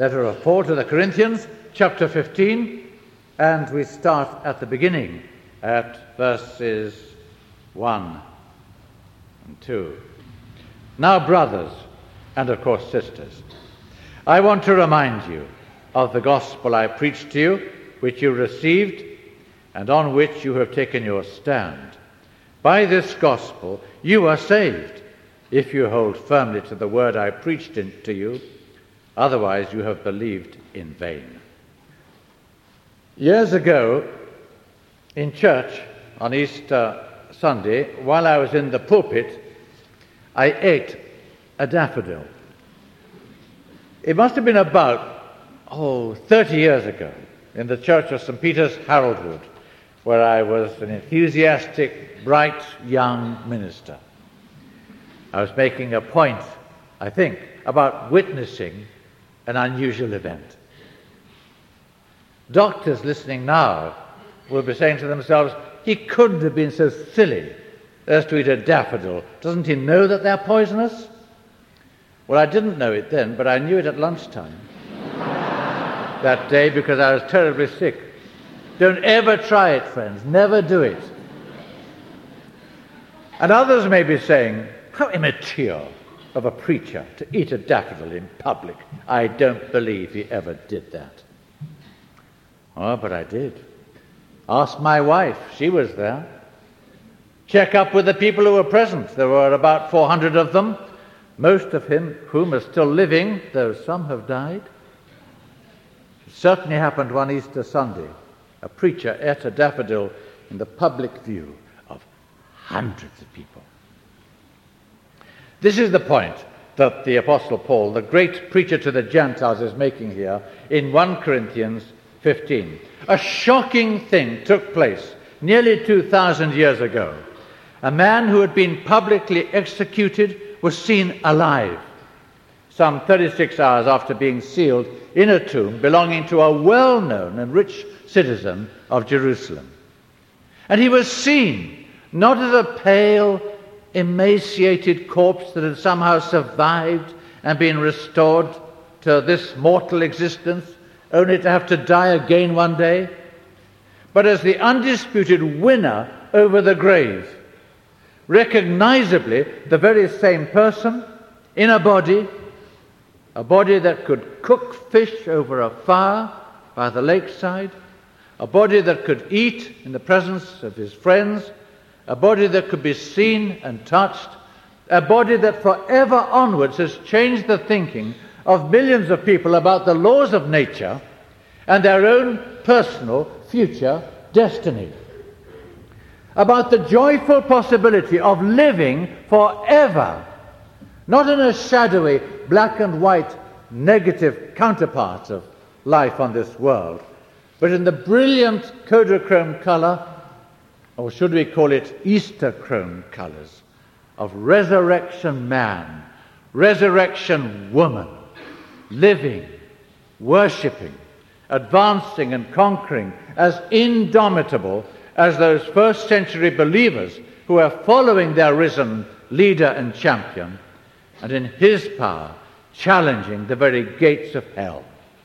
Letter of Paul to the Corinthians, chapter 15, and we start at the beginning, at verses 1 and 2. Now, brothers, and of course sisters, I want to remind you of the gospel I preached to you, which you received, and on which you have taken your stand. By this gospel you are saved, if you hold firmly to the word I preached to you. Otherwise you have believed in vain. Years ago, in church on Easter Sunday, while I was in the pulpit, I ate a daffodil. It must have been about 30 years ago, in the church of St. Peter's, Haroldwood, where I was an enthusiastic, bright, young minister. I was making a point, I think, about witnessing an unusual event. Doctors listening now will be saying to themselves, he couldn't have been so silly as to eat a daffodil. Doesn't he know that they're poisonous? Well, I didn't know it then, but I knew it at lunchtime that day because I was terribly sick. Don't ever try it, friends. Never do it. And others may be saying, how immature of a preacher to eat a daffodil in public. I don't believe he ever did that. Oh, but I did. Ask my wife. She was there. Check up with the people who were present. There were about 400 of them, most of whom are still living, though some have died. It certainly happened one Easter Sunday. A preacher ate a daffodil in the public view of hundreds of people. This is the point that the Apostle Paul, the great preacher to the Gentiles, is making here in 1 Corinthians 15. A shocking thing took place nearly 2,000 years ago. A man who had been publicly executed was seen alive some 36 hours after being sealed in a tomb belonging to a well-known and rich citizen of Jerusalem. And he was seen not as a pale, emaciated corpse that had somehow survived and been restored to this mortal existence, only to have to die again one day, but as the undisputed winner over the grave, recognizably the very same person in a body that could cook fish over a fire by the lakeside, a body that could eat in the presence of his friends, a body that could be seen and touched, a body that forever onwards has changed the thinking of millions of people about the laws of nature and their own personal future destiny, about the joyful possibility of living forever, not in a shadowy black and white negative counterpart of life on this world, but in the brilliant Kodachrome color, or should we call it Easter chrome colors, of resurrection man, resurrection woman, living, worshipping, advancing and conquering, as indomitable as those first century believers who are following their risen leader and champion, and in his power challenging the very gates of hell.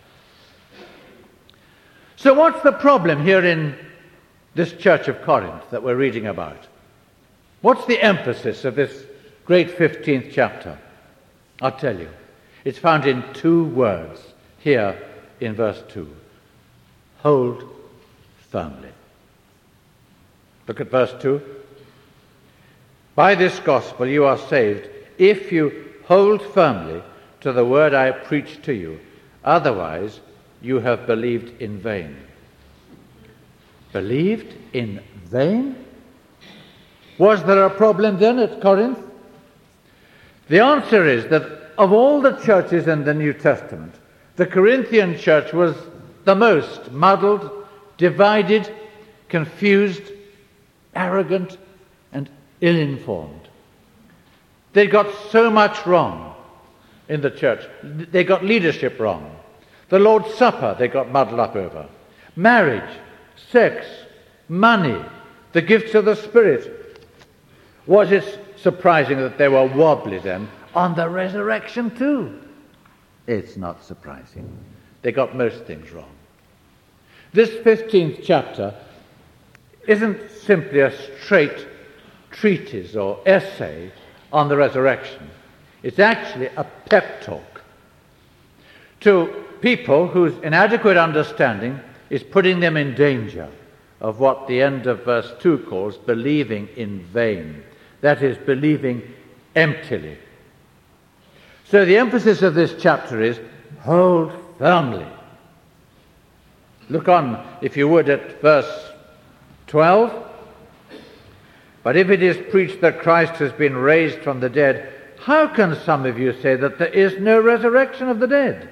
So what's the problem here in this church of Corinth that we're reading about? What's the emphasis of this great 15th chapter? I'll tell you. It's found in two words here in verse 2. Hold firmly. Look at verse 2. By this gospel you are saved if you hold firmly to the word I preached to you. Otherwise you have believed in vain. Believed in vain? Was there a problem then at Corinth? The answer is that of all the churches in the New Testament, the Corinthian church was the most muddled, divided, confused, arrogant, and ill-informed. They got so much wrong in the church. They got leadership wrong. The Lord's Supper they got muddled up over. Marriage, sex, money, the gifts of the Spirit. Was it surprising that they were wobbly then on the resurrection too? It's not surprising. They got most things wrong. This 15th chapter isn't simply a straight treatise or essay on the resurrection. It's actually a pep talk to people whose inadequate understanding is putting them in danger of what the end of verse 2 calls believing in vain. That is, believing emptily. So the emphasis of this chapter is hold firmly. Look on, if you would, at verse 12. But if it is preached that Christ has been raised from the dead, how can some of you say that there is no resurrection of the dead?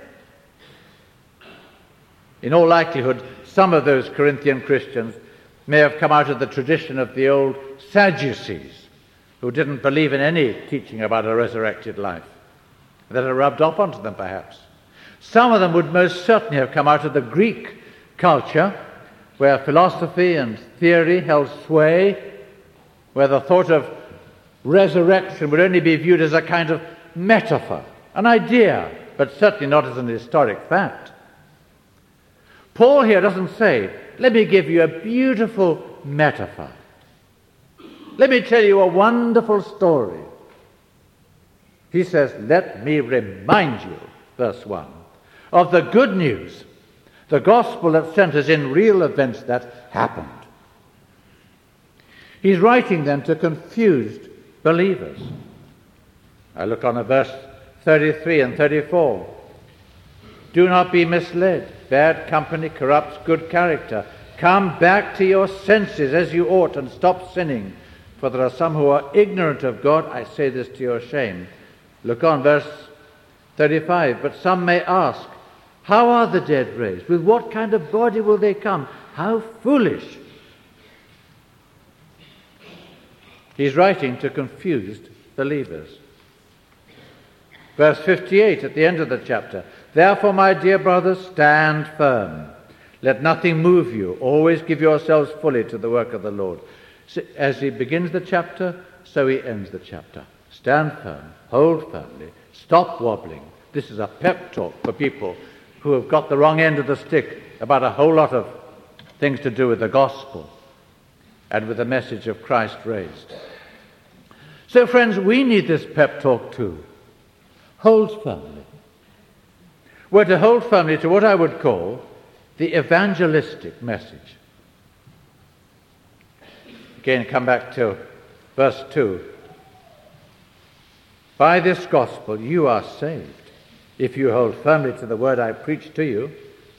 In all likelihood, some of those Corinthian Christians may have come out of the tradition of the old Sadducees, who didn't believe in any teaching about a resurrected life. That had rubbed off onto them, perhaps. Some of them would most certainly have come out of the Greek culture, where philosophy and theory held sway, where the thought of resurrection would only be viewed as a kind of metaphor, an idea, but certainly not as an historic fact. Paul here doesn't say, let me give you a beautiful metaphor. Let me tell you a wonderful story. He says, let me remind you, verse 1, of the good news, the gospel that centers in real events that happened. He's writing then to confused believers. I look on at verse 33 and 34. Do not be misled. Bad company corrupts good character. Come back to your senses as you ought and stop sinning. For there are some who are ignorant of God. I say this to your shame. Look on, verse 35. But some may ask, how are the dead raised? With what kind of body will they come? How foolish. He's writing to confused believers. Verse 58 at the end of the chapter. Therefore, my dear brothers, stand firm. Let nothing move you. Always give yourselves fully to the work of the Lord. So as he begins the chapter, so he ends the chapter. Stand firm. Hold firmly. Stop wobbling. This is a pep talk for people who have got the wrong end of the stick about a whole lot of things to do with the gospel and with the message of Christ raised. So, friends, we need this pep talk too. Hold firmly. We're to hold firmly to what I would call the evangelistic message. Again, come back to verse 2. By this gospel you are saved, if you hold firmly to the word I preach to you.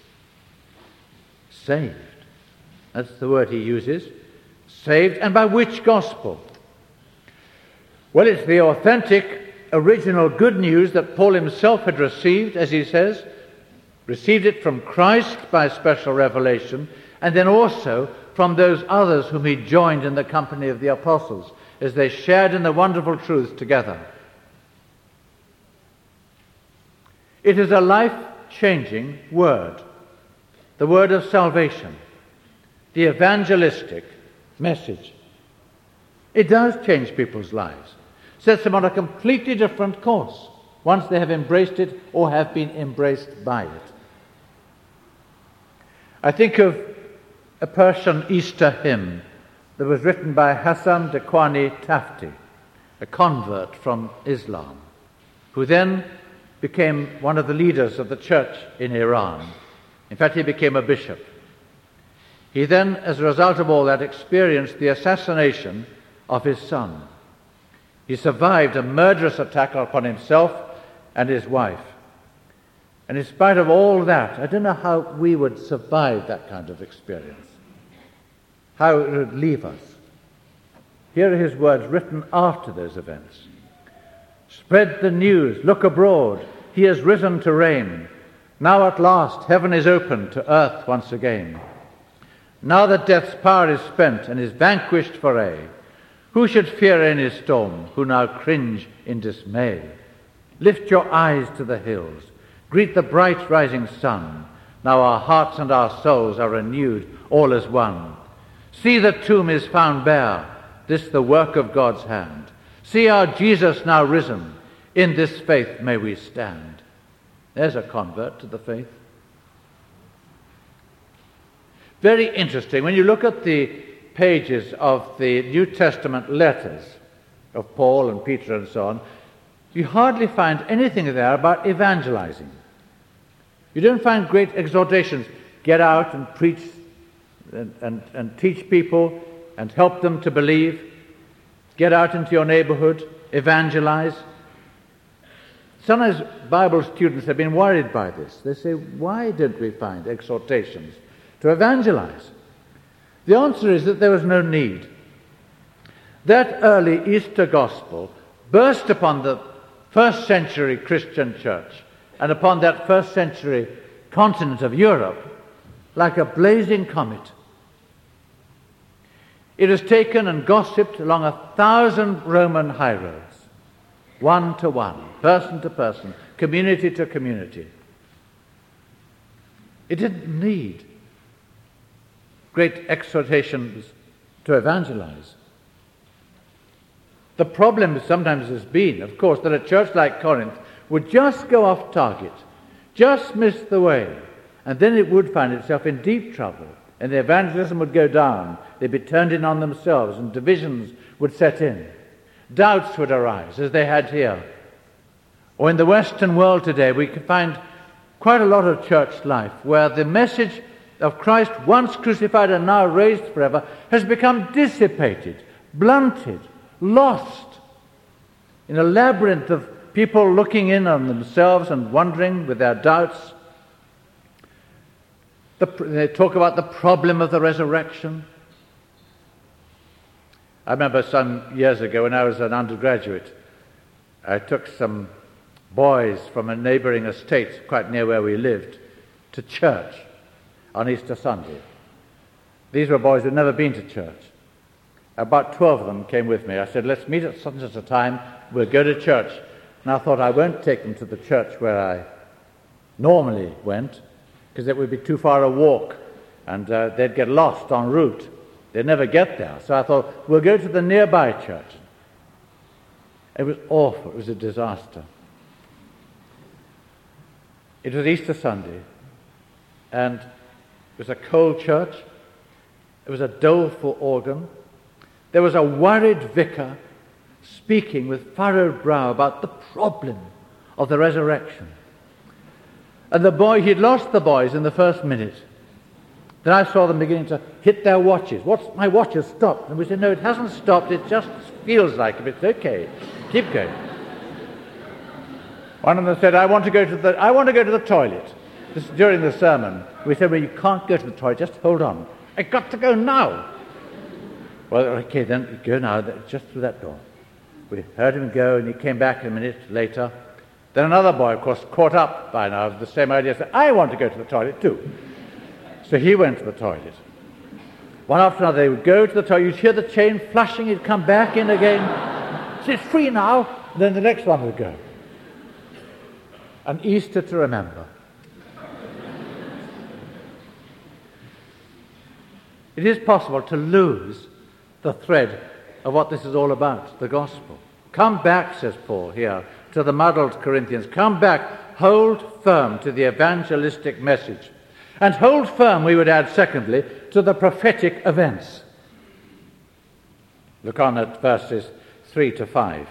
Saved. That's the word he uses. Saved, and by which gospel? Well, it's the authentic, original good news that Paul himself had received, as he says, received it from Christ by special revelation, and then also from those others whom he joined in the company of the apostles, as they shared in the wonderful truths together. It is a life-changing word, the word of salvation, the evangelistic message. It does change people's lives, sets them on a completely different course once they have embraced it or have been embraced by it. I think of a Persian Easter hymn that was written by Hassan Dekwani Tafti, a convert from Islam, who then became one of the leaders of the church in Iran. In fact, he became a bishop. He then, as a result of all that, experienced the assassination of his son. He survived a murderous attack upon himself and his wife. And in spite of all that, I don't know how we would survive that kind of experience, how it would leave us. Here are his words written after those events. Spread the news, look abroad, he has risen to reign. Now at last heaven is open to earth once again. Now that death's power is spent and is vanquished for aye, who should fear any storm, who now cringe in dismay? Lift your eyes to the hills, greet the bright rising sun. Now our hearts and our souls are renewed, all as one. See, the tomb is found bare, this the work of God's hand. See our Jesus now risen, in this faith may we stand. There's a convert to the faith. Very interesting. When you look at the pages of the New Testament letters of Paul and Peter and so on, you hardly find anything there about evangelizing. You don't find great exhortations. Get out and preach and teach people and help them to believe. Get out into your neighborhood, evangelize. Sometimes Bible students have been worried by this. They say, why don't we find exhortations to evangelize? The answer is that there was no need. That early Easter gospel burst upon the first century Christian church and upon that first century continent of Europe like a blazing comet. It is taken and gossiped along 1,000 Roman highroads, one to one, person to person, community to community. It didn't need great exhortations to evangelize. The problem sometimes has been, of course, that a church like Corinth would just go off target, just miss the way, and then it would find itself in deep trouble, and the evangelism would go down. They'd be turned in on themselves, and divisions would set in. Doubts would arise, as they had here. Or in the Western world today, we can find quite a lot of church life where the message of Christ, once crucified and now raised forever, has become dissipated, blunted, lost in a labyrinth of people looking in on themselves and wondering with their doubts. They talk about the problem of the resurrection. I remember some years ago when I was an undergraduate, I took some boys from a neighboring estate quite near where we lived to church on Easter Sunday. These were boys who had never been to church. About 12 of them came with me. I said, let's meet at such and such a time, we'll go to church. And I thought I won't take them to the church where I normally went, because it would be too far a walk, and they'd get lost en route. They'd never get there. So I thought, we'll go to the nearby church. It was awful. It was a disaster. It was Easter Sunday, and it was a cold church. It was a doleful organ. There was a worried vicar speaking with furrowed brow about the problem of the resurrection. And he'd lost the boys in the first minute. Then I saw them beginning to hit their watches. My watch has stopped. And we said, no, it hasn't stopped. It just feels like it. It's okay. Keep going. One of them said, I want to go to the toilet. This is during the sermon. We said, well, you can't go to the toilet. Just hold on. I got to go now. Well, okay, then go now, just through that door. We heard him go, and he came back a minute later. Then another boy, of course, caught up by now with the same idea, said, I want to go to the toilet too. So he went to the toilet. One after another, they would go to the toilet. You'd hear the chain flashing. He'd come back in again. So it's free now. And then the next one would go. An Easter to remember. It is possible to lose the thread of what this is all about, the gospel. Come back, says Paul here, to the muddled Corinthians. Come back, hold firm to the evangelistic message. And hold firm, we would add secondly, to the prophetic events. Look on at verses 3 to 5.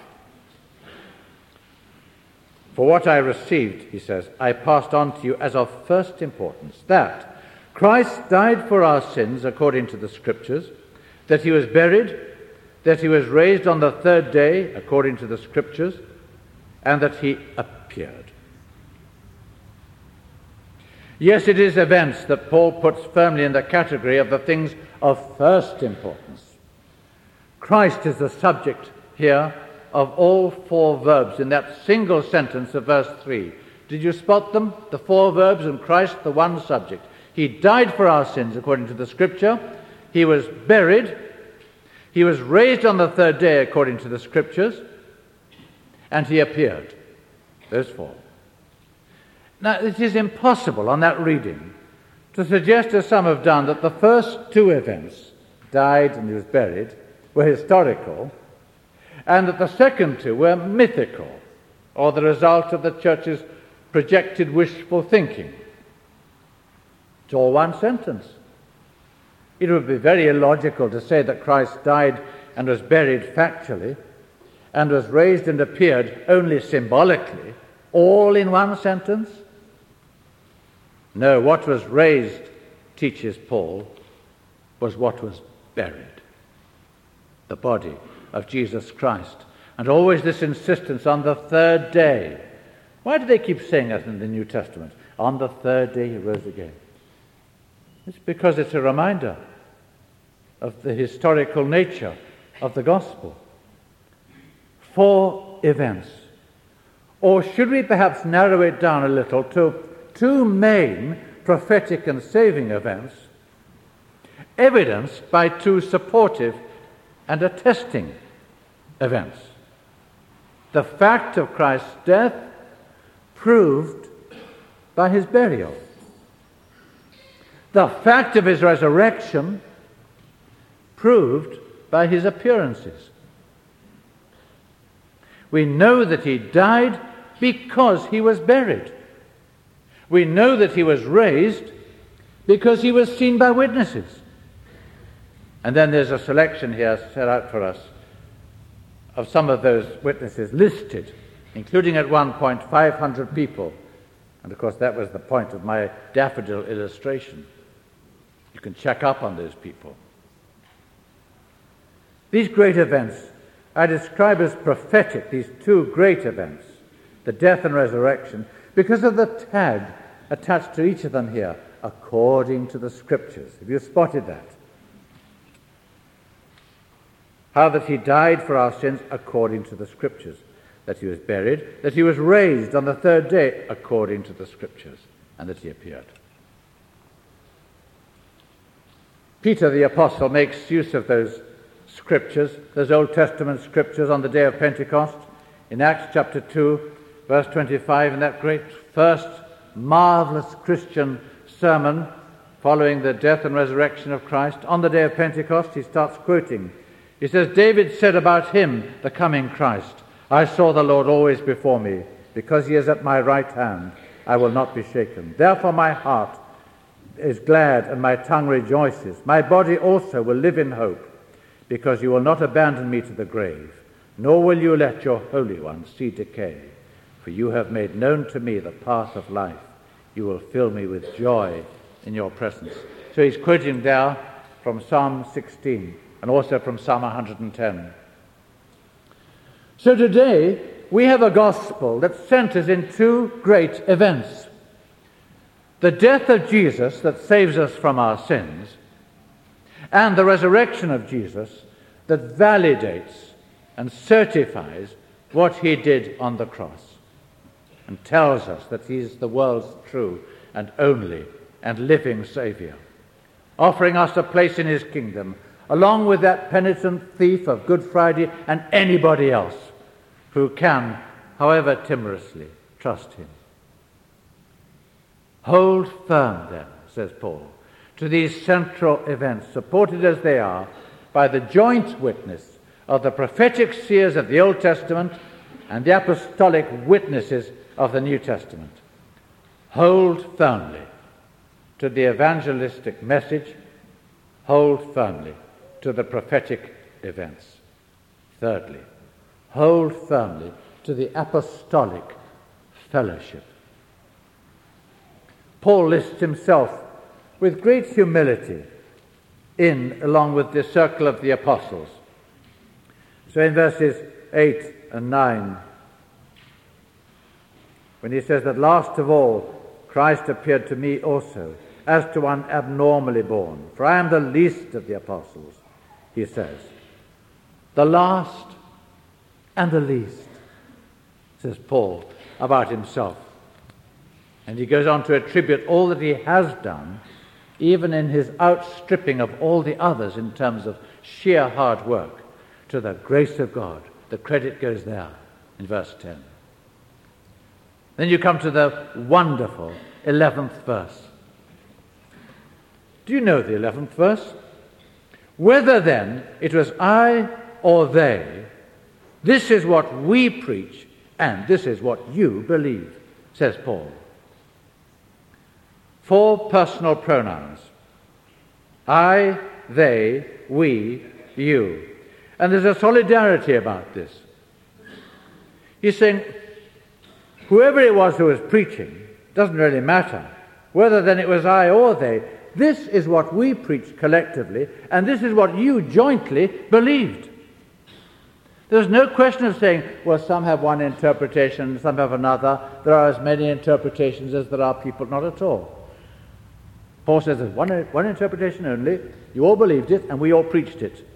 For what I received, he says, I passed on to you as of first importance, that Christ died for our sins according to the Scriptures, that he was buried, that he was raised on the third day according to the Scriptures, and that he appeared. Yes, it is events that Paul puts firmly in the category of the things of first importance. Christ is the subject here of all four verbs in that single sentence of verse 3. Did you spot them? The four verbs and Christ, the one subject. He died for our sins according to the Scripture. He was buried. He was raised on the third day according to the Scriptures. And he appeared. Those four. Now, it is impossible on that reading to suggest, as some have done, that the first two events, died and he was buried, were historical, and that the second two were mythical, or the result of the church's projected wishful thinking. It's all one sentence. It would be very illogical to say that Christ died and was buried factually and was raised and appeared only symbolically, all in one sentence. No, what was raised, teaches Paul, was what was buried. The body of Jesus Christ. And always this insistence on the third day. Why do they keep saying that in the New Testament? On the third day he rose again. It's because it's a reminder of the historical nature of the gospel. 4 events. Or should we perhaps narrow it down a little to 2 main prophetic and saving events, evidenced by 2 supportive and attesting events. The fact of Christ's death proved by his burial. The fact of his resurrection proved by his appearances. We know that he died because he was buried. We know that he was raised because he was seen by witnesses. And then there's a selection here set out for us of some of those witnesses listed, including at one point 500 people. And of course that was the point of my daffodil illustration. You can check up on those people. These great events I describe as prophetic, these 2 great events, the death and resurrection, because of the tag attached to each of them here, according to the Scriptures. Have you spotted that? How that he died for our sins according to the Scriptures, that he was buried, that he was raised on the third day according to the Scriptures, and that he appeared. Peter the Apostle makes use of those Scriptures, those Old Testament Scriptures on the day of Pentecost, in Acts chapter 2, verse 25, in that great first marvelous Christian sermon following the death and resurrection of Christ. On the day of Pentecost, he starts quoting. He says, David said about him, the coming Christ, I saw the Lord always before me. Because he is at my right hand, I will not be shaken. Therefore my heart is glad and my tongue rejoices. My body also will live in hope, because you will not abandon me to the grave, nor will you let your Holy One see decay. For you have made known to me the path of life. You will fill me with joy in your presence. So he's quoting there from Psalm 16 and also from Psalm 110. So today we have a gospel that centers in 2 great events. The death of Jesus that saves us from our sins, and the resurrection of Jesus that validates and certifies what he did on the cross and tells us that he is the world's true and only and living Saviour, offering us a place in his kingdom, along with that penitent thief of Good Friday and anybody else who can, however timorously, trust him. Hold firm then, says Paul, to these central events, supported as they are by the joint witness of the prophetic seers of the Old Testament and the apostolic witnesses of the New Testament. Hold firmly to the evangelistic message. Hold firmly to the prophetic events. Thirdly, hold firmly to the apostolic fellowship. Paul lists himself with great humility along with the circle of the apostles. So in verses 8 and 9, when he says that last of all Christ appeared to me also, as to one abnormally born, for I am the least of the apostles, he says, the last and the least, says Paul about himself. And he goes on to attribute all that he has done, even in his outstripping of all the others in terms of sheer hard work, to the grace of God. The credit goes there in verse 10. Then you come to the wonderful 11th verse. Do you know the 11th verse? Whether then it was I or they, this is what we preach, and this is what you believe. says Paul. 4 personal pronouns. I, they, we, you. And there's a solidarity about this. He's saying, whoever it was who was preaching, doesn't really matter. Whether then it was I or they, this is what we preached collectively, and this is what you jointly believed. There's no question of saying, well, some have one interpretation, some have another. There are as many interpretations as there are people. Not at all. Paul says there's one interpretation only. You all believed it, and we all preached it.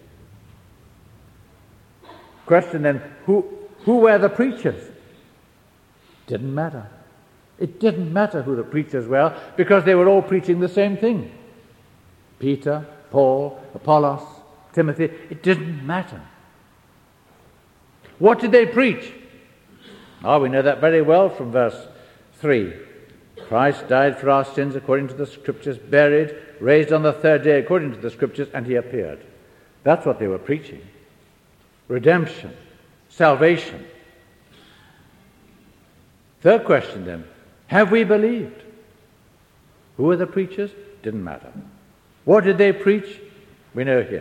Question then, who were the preachers? Didn't matter. It didn't matter who the preachers were, because they were all preaching the same thing. Peter, Paul, Apollos, Timothy, it didn't matter. What did they preach? We know that very well from verse 3. Christ died for our sins according to the Scriptures, buried, raised on the 3rd day according to the Scriptures, and he appeared. That's what they were preaching. Redemption, salvation. Third question then, have we believed? Who were the preachers? Didn't matter. What did they preach? We know here.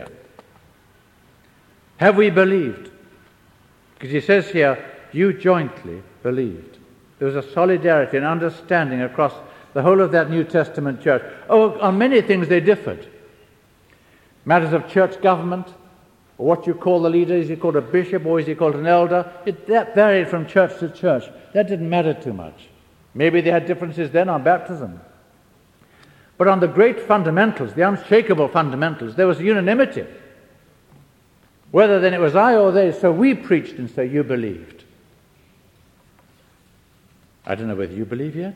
Have we believed? Because he says here, you jointly believed. There was a solidarity and understanding across the whole of that New Testament church. On many things they differed. Matters of church government, or what you call the leader, is he called a bishop or is he called an elder? That varied from church to church. That didn't matter too much. Maybe they had differences then on baptism. But on the great fundamentals, the unshakable fundamentals, there was unanimity. Whether then it was I or they, so we preached and so you believed. I don't know whether you believe yet.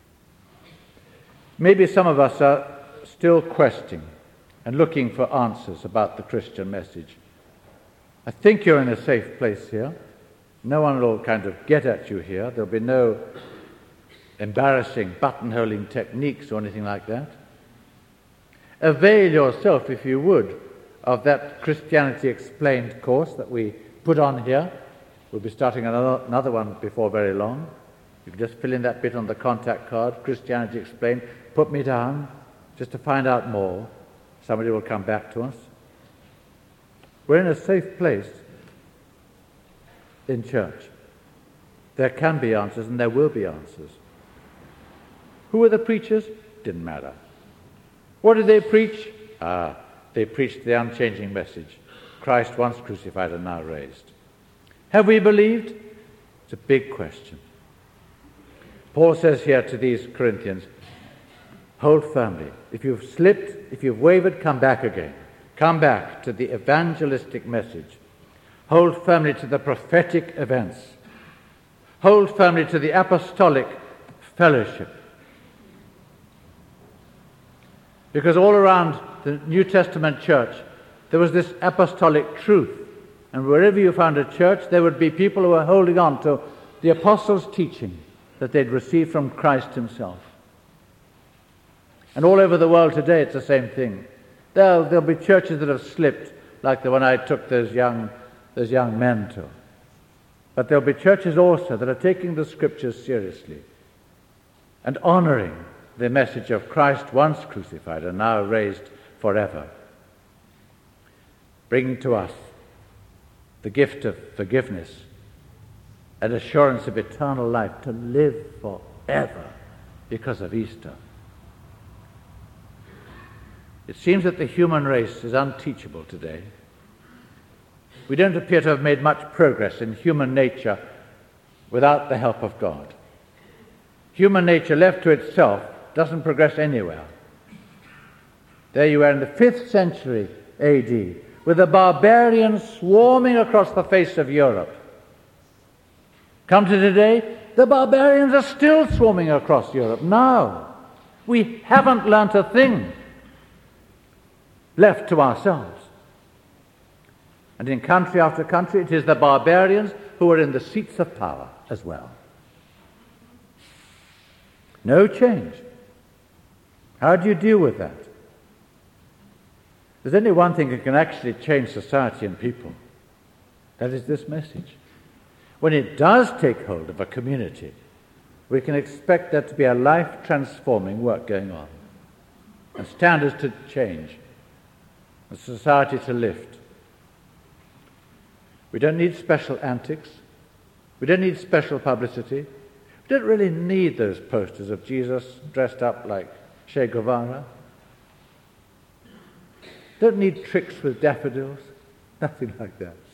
Maybe some of us are still questioning and looking for answers about the Christian message. I think you're in a safe place here. No one will kind of get at you here. There'll be no embarrassing buttonholing techniques or anything like that. Avail yourself, if you would, of that Christianity Explained course that we put on here. We'll be starting another one before very long. You can just fill in that bit on the contact card, Christianity Explained. Put me down just to find out more. Somebody will come back to us. We're in a safe place in church. There can be answers and there will be answers. Who were the preachers? Didn't matter. What did they preach? They preached the unchanging message. Christ once crucified and now raised. Have we believed? It's a big question. Paul says here to these Corinthians, hold firmly. If you've slipped, if you've wavered, come back again. Come back to the evangelistic message. Hold firmly to the prophetic events. Hold firmly to the apostolic fellowship. Because all around the New Testament church, there was this apostolic truth. And wherever you found a church, there would be people who were holding on to the apostles' teaching that they'd received from Christ himself. And all over the world today, it's the same thing. There'll be churches that have slipped, like the one I took those young men to. But there'll be churches also that are taking the Scriptures seriously and honoring the message of Christ once crucified and now raised forever, bringing to us the gift of forgiveness and assurance of eternal life to live forever because of Easter. It seems that the human race is unteachable today. We don't appear to have made much progress in human nature without the help of God. Human nature left to itself doesn't progress anywhere. There you are in the 5th century AD, with the barbarians swarming across the face of Europe. Come to today, the barbarians are still swarming across Europe. Now, we haven't learnt a thing left to ourselves. And in country after country, it is the barbarians who are in the seats of power as well. No change. How do you deal with that? There's only one thing that can actually change society and people. That is this message. When it does take hold of a community, we can expect there to be a life-transforming work going on, and standards to change, and society to lift. We don't need special antics. We don't need special publicity. We don't really need those posters of Jesus dressed up like Che Guevara. Don't need tricks with daffodils. Nothing like that.